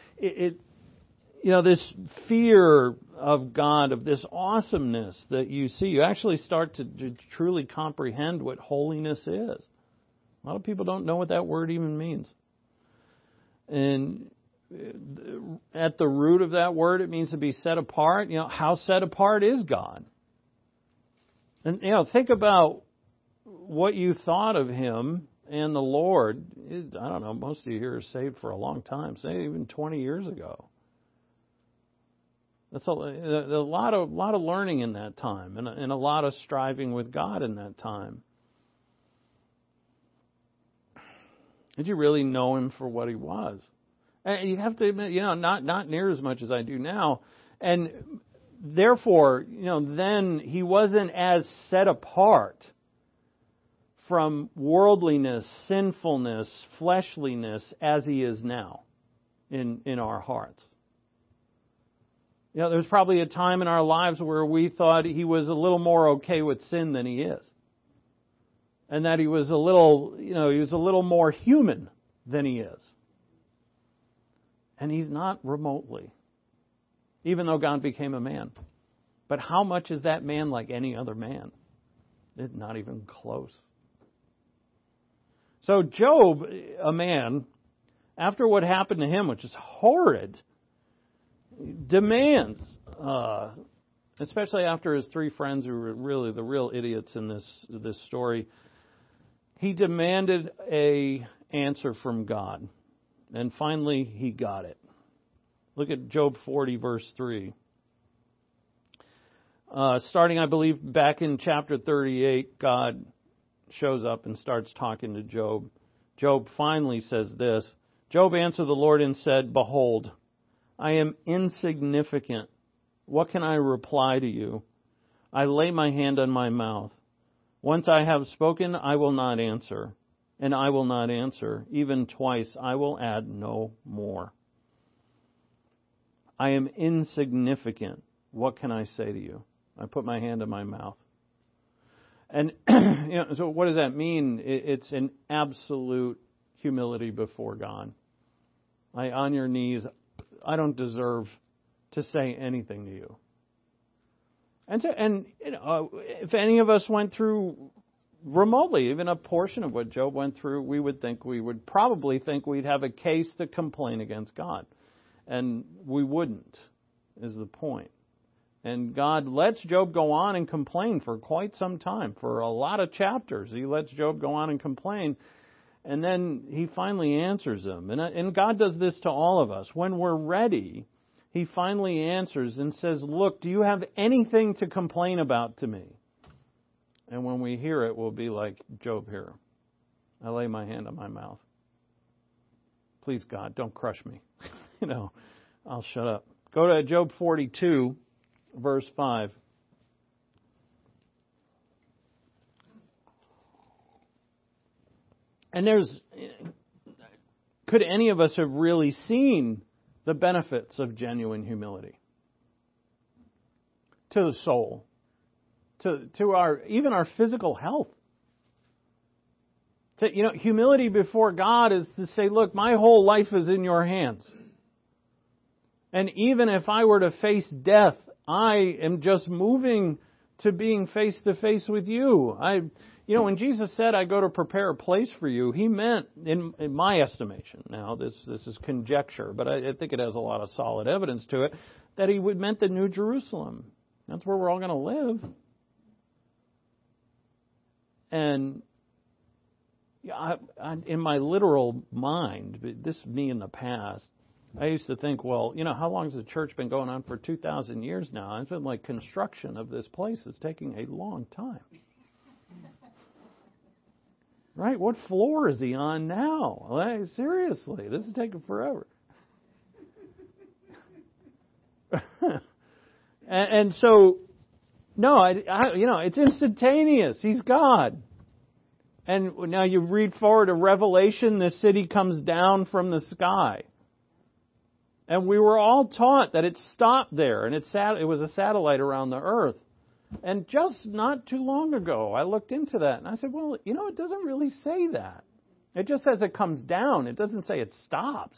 Speaker 2: This fear of God, of this awesomeness that you see, you actually start to truly comprehend what holiness is. A lot of people don't know what that word even means. And at the root of that word, it means to be set apart. How set apart is God? And, think about what you thought of Him and the Lord. I don't know, most of you here are saved for a long time, say even 20 years ago. That's a lot of learning in that time, and a lot of striving with God in that time. Did you really know Him for what He was? And you have to admit, not near as much as I do now. And therefore, then He wasn't as set apart from worldliness, sinfulness, fleshliness as He is now in our hearts. There's probably a time in our lives where we thought He was a little more okay with sin than He is. And that He was a little more human than He is. And He's not remotely. Even though God became a man. But how much is that man like any other man? It's not even close. So Job, a man, after what happened to him, which is horrid, demands, especially after his three friends who were really the real idiots in this story, he demanded an answer from God. And finally, he got it. Look at Job 40, verse 3. Starting, I believe, back in chapter 38, God shows up and starts talking to Job. Job finally says this. Job answered the Lord and said, "Behold, I am insignificant. What can I reply to you? I lay my hand on my mouth. Once I have spoken, I will not answer. And I will not answer. Even twice, I will add no more. I am insignificant. What can I say to you? I put my hand on my mouth." And so what does that mean? It's an absolute humility before God. On your knees, I don't deserve to say anything to you. And if any of us went through remotely, even a portion of what Job went through, we would probably think we'd have a case to complain against God. And we wouldn't, is the point. And God lets Job go on and complain for quite some time. For a lot of chapters, He lets Job go on and complain. And then He finally answers him. And God does this to all of us. When we're ready, He finally answers and says, "Look, do you have anything to complain about to me?" And when we hear it, we'll be like Job here. I lay my hand on my mouth. Please, God, don't crush me. I'll shut up. Go to Job 42, verse 5. And could any of us have really seen the benefits of genuine humility? To the soul. To even our physical health. Humility before God is to say, look, my whole life is in your hands. And even if I were to face death, I am just moving to being face to face with you. When Jesus said, "I go to prepare a place for you," He meant, in my estimation, now this is conjecture, but I think it has a lot of solid evidence to it, that He meant the New Jerusalem. That's where we're all going to live. And in my literal mind, this is me in the past, I used to think, well, how long has the church been going on for 2,000 years now? It's been like construction of this place is taking a long time. Right? What floor is he on now? Like, seriously, this is taking forever. and so, no, it's instantaneous. He's God. And now you read forward to Revelation, the city comes down from the sky. And we were all taught that it stopped there, and it was a satellite around the earth. And just not too long ago, I looked into that, and I said, well, it doesn't really say that. It just says it comes down. It doesn't say it stops.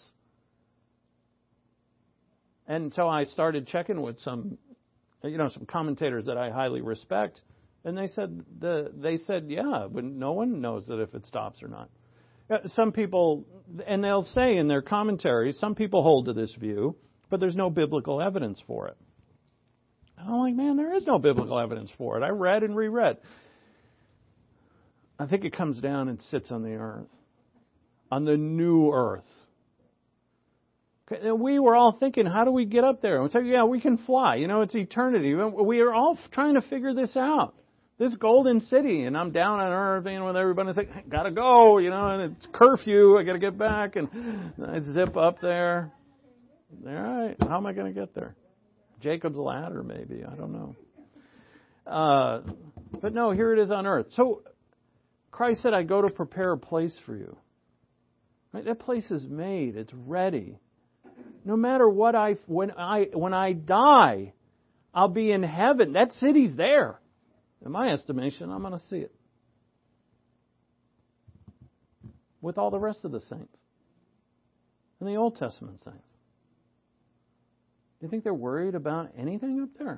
Speaker 2: And so I started checking with some commentators that I highly respect, and they said, yeah, but no one knows that if it stops or not. Some people, and they'll say in their commentaries, some people hold to this view, but there's no biblical evidence for it. And I'm like, man, there is no biblical evidence for it. I read and reread. I think it comes down and sits on the earth, on the new earth. And we were all thinking, how do we get up there? And we said, yeah, we can fly. It's eternity. We are all trying to figure this out. This golden city, and I'm down on earth, with everybody thinking, gotta go, and it's curfew, I gotta get back, and I zip up there. All right, how am I going to get there? Jacob's ladder, maybe, I don't know. But no, here it is on earth. So Christ said, I go to prepare a place for you. Right? That place is made, it's ready. No matter what when I die, I'll be in heaven. That city's there. In my estimation, I'm going to see it. With all the rest of the saints. And the Old Testament saints. Do you think they're worried about anything up there?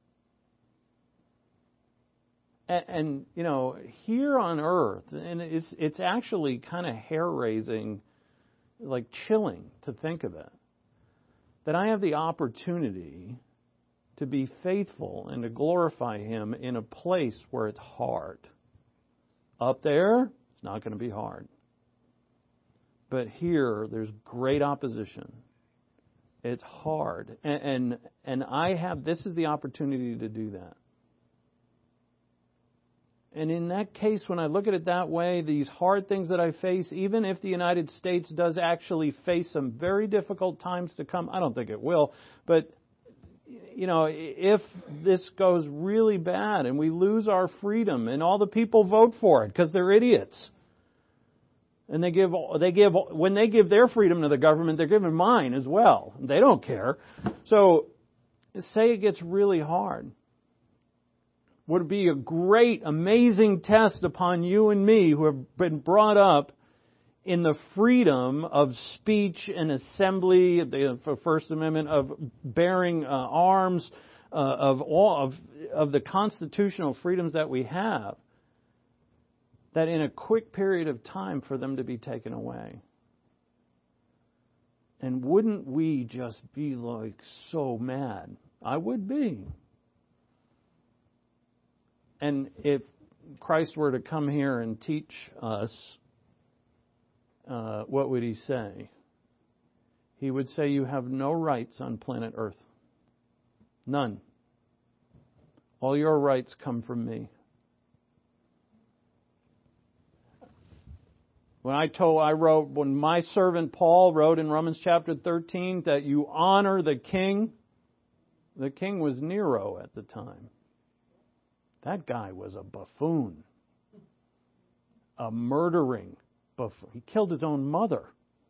Speaker 2: And here on earth, and it's actually kind of hair-raising, like chilling to think of it, that I have the opportunity to be faithful and to glorify Him in a place where it's hard. Up there, it's not going to be hard. But here, there's great opposition. It's hard. And this is the opportunity to do that. And in that case, when I look at it that way, these hard things that I face, even if the United States does actually face some very difficult times to come, I don't think it will, but if this goes really bad and we lose our freedom and all the people vote for it because they're idiots, and when they give their freedom to the government, they're giving mine as well. They don't care. So, say it gets really hard. Would be a great, amazing test upon you and me who have been brought up in the freedom of speech and assembly, the First Amendment, of bearing arms, of all of the constitutional freedoms that we have, that in a quick period of time for them to be taken away. And wouldn't we just be like so mad? I would be. And if Christ were to come here and teach us, what would He say? He would say, you have no rights on planet Earth. None. All your rights come from me. When my servant Paul wrote in Romans chapter 13 that you honor the king was Nero at the time. That guy was a buffoon. A murdering buffoon. He killed his own mother.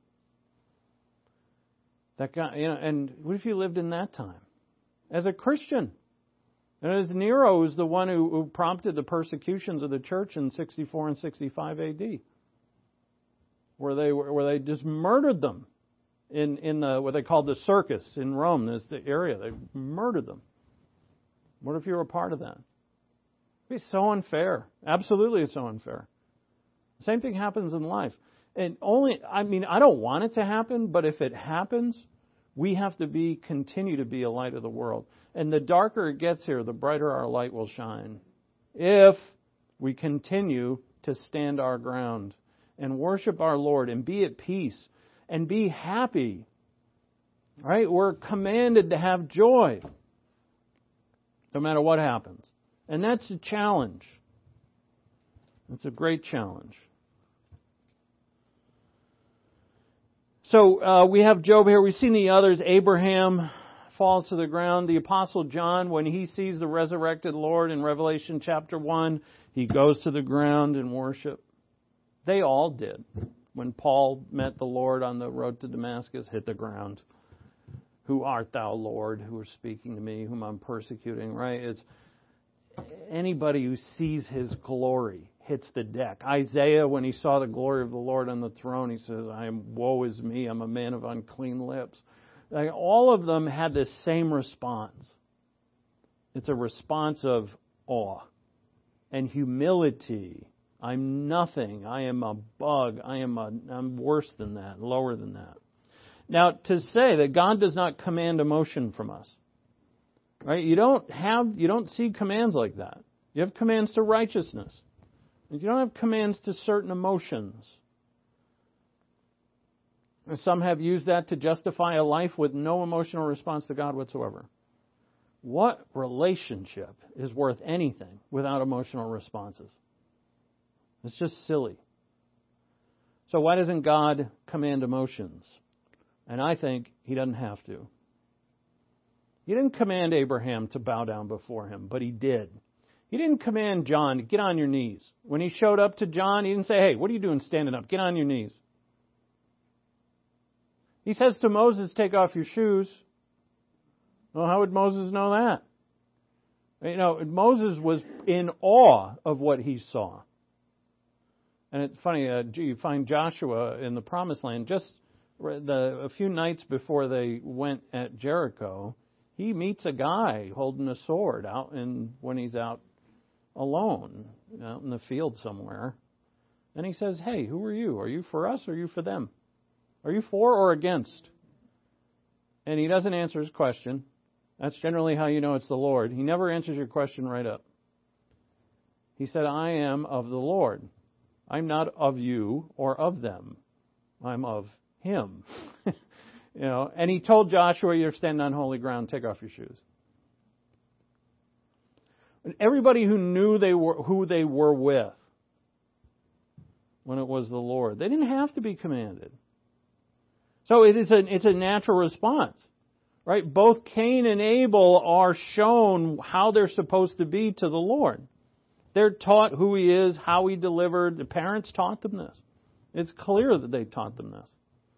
Speaker 2: That guy, and what if you lived in that time? As a Christian. And as Nero was the one who prompted the persecutions of the church in 64 and 65 AD. Where they just murdered them in what they called the circus in Rome. That's the area. They murdered them. What if you were a part of that? It'd be so unfair. Absolutely, it's so unfair. Same thing happens in life. And I don't want it to happen, but if it happens, we have to continue to be a light of the world. And the darker it gets here, the brighter our light will shine. If we continue to stand our ground and worship our Lord and be at peace and be happy. Right? We're commanded to have joy no matter what happens. And that's a challenge. It's a great challenge. So we have Job here. We've seen the others. Abraham falls to the ground. The Apostle John, when he sees the resurrected Lord in Revelation chapter 1, he goes to the ground and worship. They all did. When Paul met the Lord on the road to Damascus, hit the ground. Who art thou, Lord, who are speaking to me, whom I'm persecuting, right? It's anybody who sees his glory hits the deck. Isaiah, when he saw the glory of the Lord on the throne, he says, woe is me, I'm a man of unclean lips. Like, all of them had this same response. It's a response of awe and humility. I'm nothing. I am a bug. I'm worse than that, lower than that. Now, to say that God does not command emotion from us, right? You don't see commands like that. You have commands to righteousness. You don't have commands to certain emotions. And some have used that to justify a life with no emotional response to God whatsoever. What relationship is worth anything without emotional responses? It's just silly. So why doesn't God command emotions? And I think He doesn't have to. He didn't command Abraham to bow down before Him, but He did. He didn't command John to get on your knees. When He showed up to John, He didn't say, hey, what are you doing standing up? Get on your knees. He says to Moses, take off your shoes. Well, how would Moses know that? You know, Moses was in awe of what he saw. And it's funny, you find Joshua in the Promised Land, just a few nights before they went at Jericho, he meets a guy holding a sword when he's out alone, out in the field somewhere. And he says, hey, who are you? Are you for us or are you for them? Are you for or against? And he doesn't answer his question. That's generally how you know it's the Lord. He never answers your question right up. He said, I am of the Lord. I'm not of you or of them. I'm of Him. And he told Joshua, you're standing on holy ground, take off your shoes. And everybody who knew who they were with when it was the Lord, they didn't have to be commanded. So it's a natural response. Right? Both Cain and Abel are shown how they're supposed to be to the Lord. They're taught who He is, how He delivered. The parents taught them this. It's clear that they taught them this.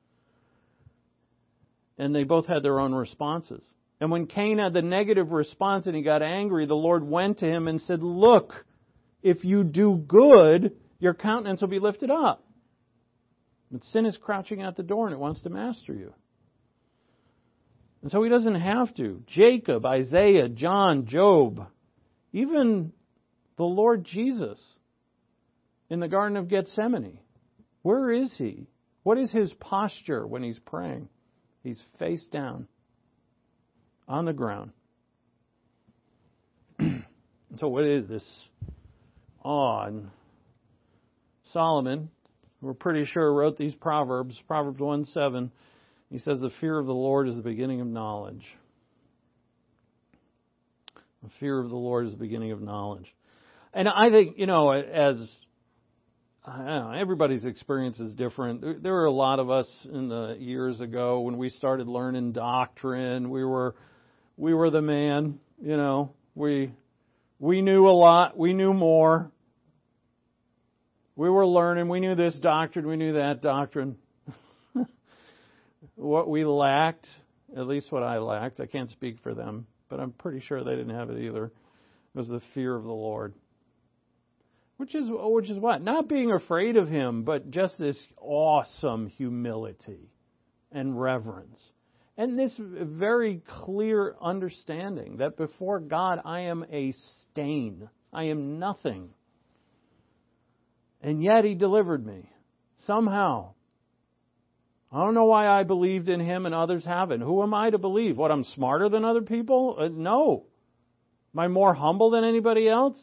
Speaker 2: And they both had their own responses. And when Cain had the negative response and he got angry, the Lord went to him and said, look, if you do good, your countenance will be lifted up. But sin is crouching at the door and it wants to master you. And so He doesn't have to. Jacob, Isaiah, John, Job, even the Lord Jesus in the Garden of Gethsemane. Where is He? What is His posture when He's praying? He's face down on the ground. So what is this awe? And Solomon, we're pretty sure, wrote these Proverbs, Proverbs 1:7. He says, the fear of the Lord is the beginning of knowledge. The fear of the Lord is the beginning of knowledge. And I think, everybody's experience is different. There were a lot of us in the years ago when we started learning doctrine. We were the man, We knew a lot. We knew more. We were learning. We knew this doctrine. We knew that doctrine. What we lacked, at least what I lacked, I can't speak for them, but I'm pretty sure they didn't have it either, was the fear of the Lord. Which is what? Not being afraid of Him, but just this awesome humility and reverence. And this very clear understanding that before God I am a stain. I am nothing. And yet He delivered me. Somehow. I don't know why I believed in Him and others haven't. Who am I to believe? What, I'm smarter than other people? No. Am I more humble than anybody else?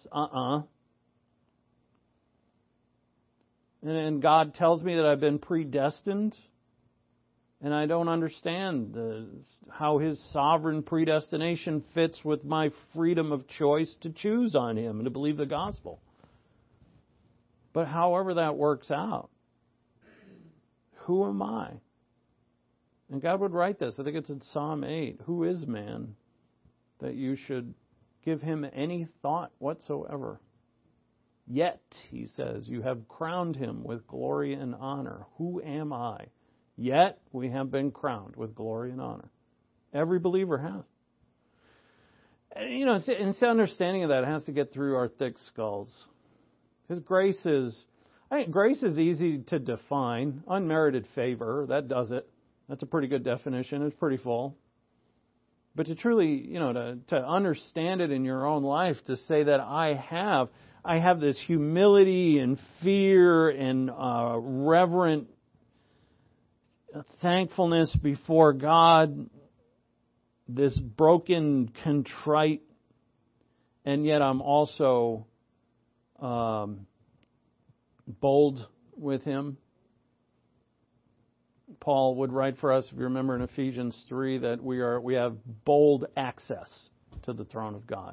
Speaker 2: And God tells me that I've been predestined. And I don't understand how His sovereign predestination fits with my freedom of choice to choose on Him and to believe the gospel. But however that works out, who am I? And God would write this. I think it's in Psalm 8. Who is man that you should give him any thought whatsoever? Yet, He says, you have crowned him with glory and honor. Who am I? Yet we have been crowned with glory and honor. Every believer has. And it's the understanding of that has to get through our thick skulls. Because grace is easy to define. Unmerited favor, that does it. That's a pretty good definition. It's pretty full. But to truly, to understand it in your own life, to say that I have this humility and fear and reverent thankfulness before God, this broken, contrite, and yet I'm also bold with Him. Paul would write for us, if you remember in Ephesians 3, that we have bold access to the throne of God.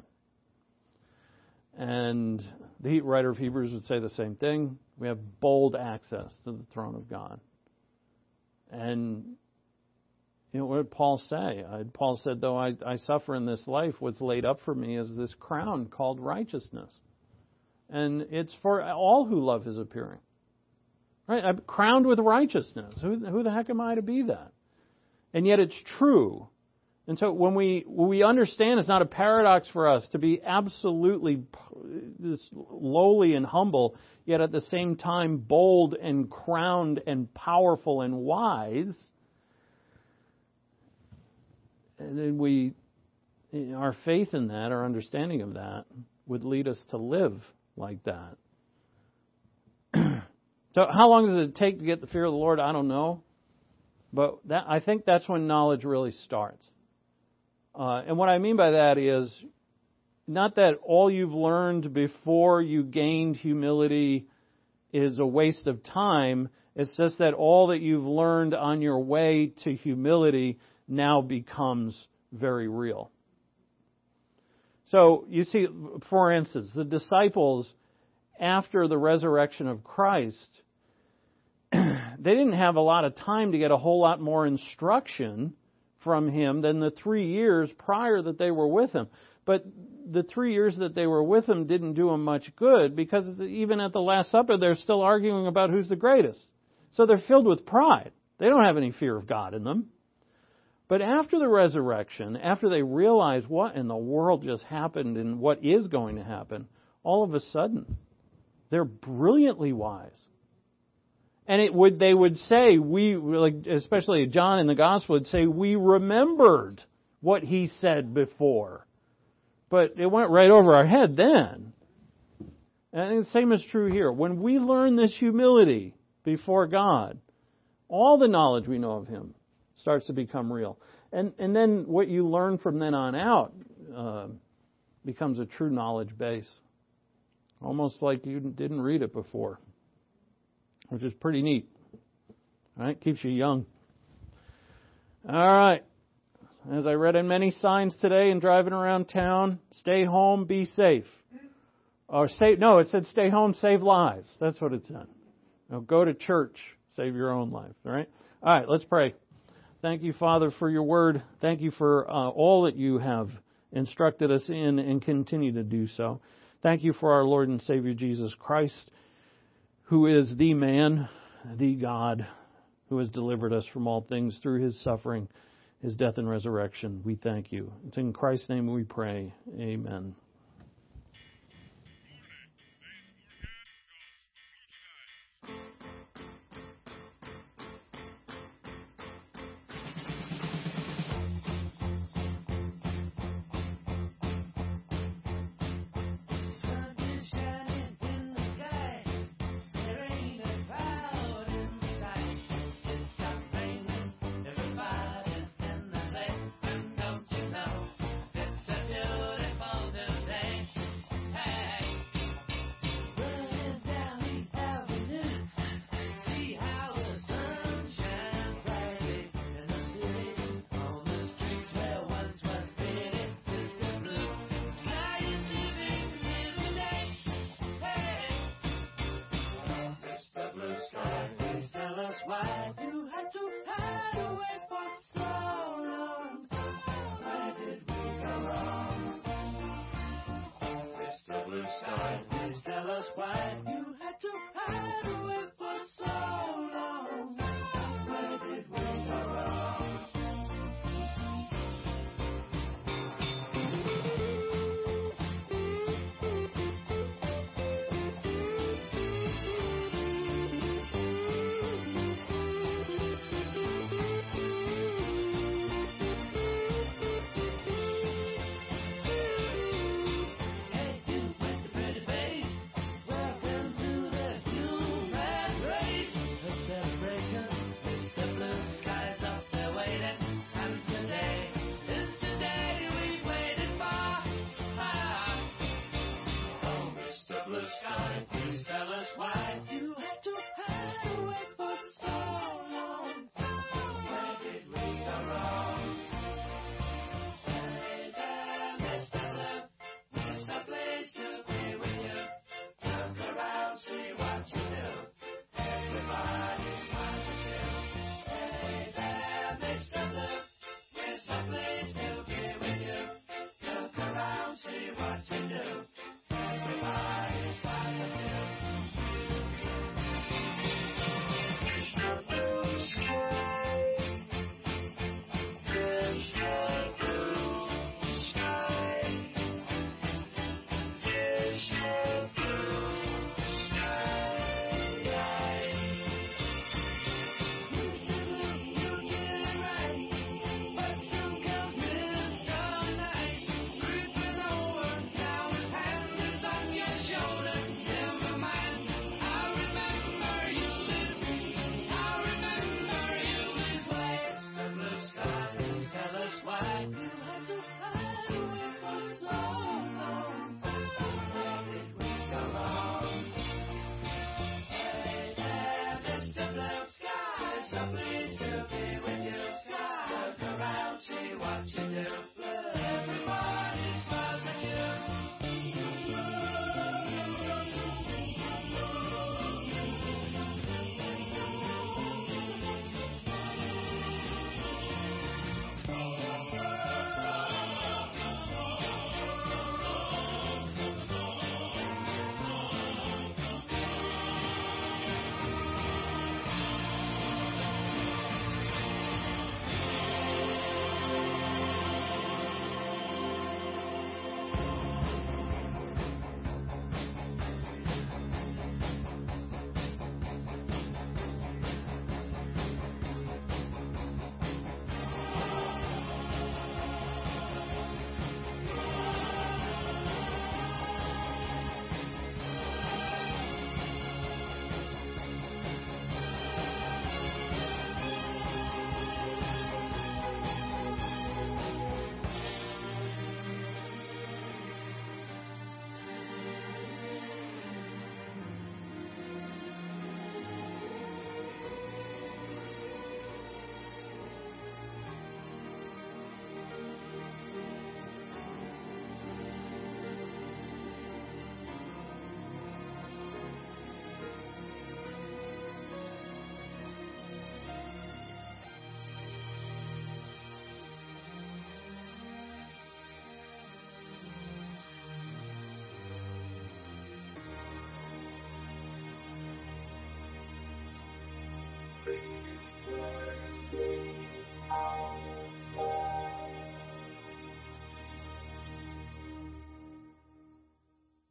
Speaker 2: And the writer of Hebrews would say the same thing. We have bold access to the throne of God. And what did Paul say? Paul said, though I suffer in this life, what's laid up for me is this crown called righteousness. And it's for all who love His appearing. Right? I'm crowned with righteousness. Who the heck am I to be that? And yet it's true. And so when we understand it's not a paradox for us to be absolutely this lowly and humble, yet at the same time bold and crowned and powerful and wise, and then our faith in that, our understanding of that, would lead us to live like that. So how long does it take to get the fear of the Lord? I don't know. But I think that's when knowledge really starts. And what I mean by that is not that all you've learned before you gained humility is a waste of time. It's just that all that you've learned on your way to humility now becomes very real. So you see, for instance, the disciples, after the resurrection of Christ, they didn't have a lot of time to get a whole lot more instruction from Him than the 3 years prior that they were with Him. But the 3 years that they were with Him didn't do them much good, because even at the Last Supper, they're still arguing about who's the greatest. So they're filled with pride. They don't have any fear of God in them. But after the resurrection, after they realize what in the world just happened and what is going to happen, all of a sudden, they're brilliantly wise. And they would say, especially John in the Gospel would say, we remembered what He said before. But it went right over our head then. And I think the same is true here. When we learn this humility before God, all the knowledge we know of Him starts to become real. And then what you learn from then on out becomes a true knowledge base. Almost like you didn't read it before, which is pretty neat. All right, keeps you young. All right. As I read in many signs today and driving around town, stay home, be safe. It said stay home, save lives. That's what it said. Now go to church, save your own life. All right, let's pray. Thank you, Father, for your word. Thank you for all that you have instructed us in and continue to do so. Thank you for our Lord and Savior Jesus Christ, who is the man, the God, who has delivered us from all things through His suffering, His death and resurrection. We thank you. It's in Christ's name we pray. Amen.
Speaker 1: the sky. Please tell us why you